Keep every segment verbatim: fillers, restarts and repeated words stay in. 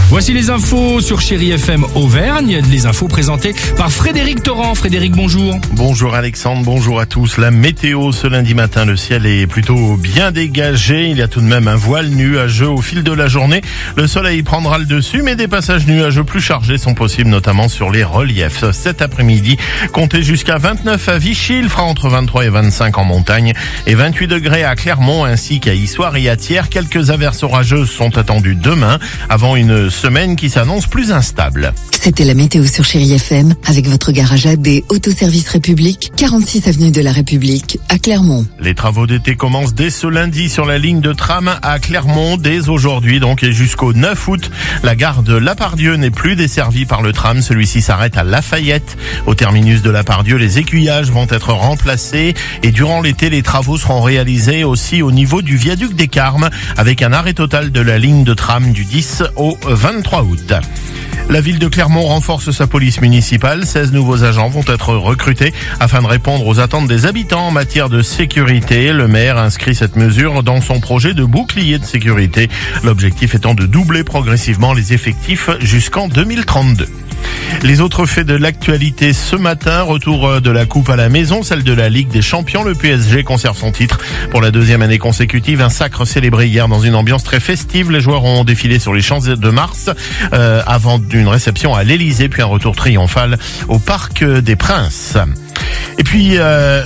Voici les infos sur Chéri F M Auvergne, les infos présentées par Frédéric Torrent. Frédéric, bonjour. Bonjour Alexandre, bonjour à tous. La météo ce lundi matin, le ciel est plutôt bien dégagé. Il y a tout de même un voile nuageux au fil de la journée. Le soleil prendra le dessus, mais des passages nuageux plus chargés sont possibles, notamment sur les reliefs. Cet après-midi, comptez jusqu'à vingt-neuf à Vichy. Il fera entre vingt-trois et vingt-cinq en montagne et vingt-huit degrés à Clermont ainsi qu'à Issoire et à Thiers. Quelques averses orageuses sont attendues demain avant une semaine qui s'annonce plus instable. C'était la météo sur Chéri F M avec votre garage A D Autoservice République, quarante-six avenue de la République à Clermont. Les travaux d'été commencent dès ce lundi sur la ligne de tram à Clermont, dès aujourd'hui donc et jusqu'au neuf août. La gare de Lapardieu n'est plus desservie par le tram, celui-ci s'arrête à Lafayette. Au terminus de Lapardieu, les aiguillages vont être remplacés et durant l'été, les travaux seront réalisés aussi au niveau du viaduc des Carmes avec un arrêt total de la ligne de tram du dix au vingt-trois août. La ville de Clermont renforce sa police municipale. seize nouveaux agents vont être recrutés afin de répondre aux attentes des habitants en matière de sécurité. Le maire inscrit cette mesure dans son projet de bouclier de sécurité. L'objectif étant de doubler progressivement les effectifs jusqu'en deux mille trente-deux. Les autres faits de l'actualité ce matin, retour de la coupe à la maison, celle de la Ligue des Champions. Le P S G conserve son titre pour la deuxième année consécutive. Un sacre célébré hier dans une ambiance très festive. Les joueurs ont défilé sur les champs de Mars euh, avant d'une réception à l'Elysée, puis un retour triomphal au Parc des Princes. Et puis, euh,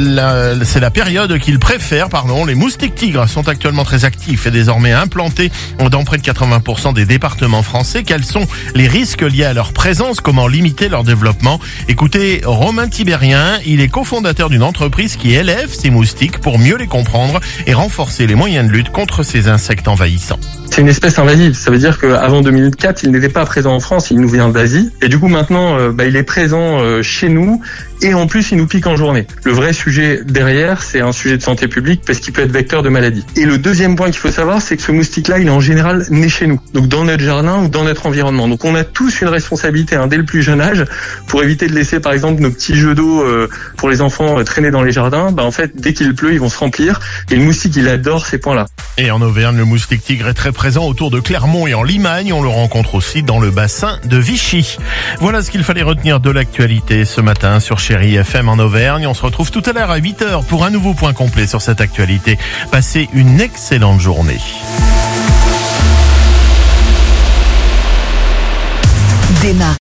la, c'est la période qu'ils préfèrent, pardon. Les moustiques tigres sont actuellement très actifs et désormais implantés dans près de quatre-vingts pour cent des départements français. Quels sont les risques liés à leur présence? Comment limiter leur développement? Écoutez, Romain Tibérien, il est cofondateur d'une entreprise qui élève ces moustiques pour mieux les comprendre et renforcer les moyens de lutte contre ces insectes envahissants. C'est une espèce invasive. Ça veut dire qu'avant deux mille quatre, il n'était pas présent en France, il nous vient d'Asie. Et du coup, maintenant, euh, bah, il est présent euh, chez nous. Et en plus, il nous pique en journée. Le vrai sujet derrière, c'est un sujet de santé publique parce qu'il peut être vecteur de maladie. Et le deuxième point qu'il faut savoir, c'est que ce moustique-là, il est en général né chez nous. Donc dans notre jardin ou dans notre environnement. Donc on a tous une responsabilité hein, dès le plus jeune âge pour éviter de laisser par exemple nos petits jeux d'eau euh, pour les enfants euh, traîner dans les jardins. Bah en fait, dès qu'il pleut, ils vont se remplir. Et le moustique, il adore ces points-là. Et en Auvergne, le moustique tigre est très présent autour de Clermont et en Limagne. On le rencontre aussi dans le bassin de Vichy. Voilà ce qu'il fallait retenir de l'actualité ce matin sur Chéri F M en Auvergne. On se retrouve tout à l'heure à huit heures pour un nouveau point complet sur cette actualité. Passez une excellente journée. Démarre.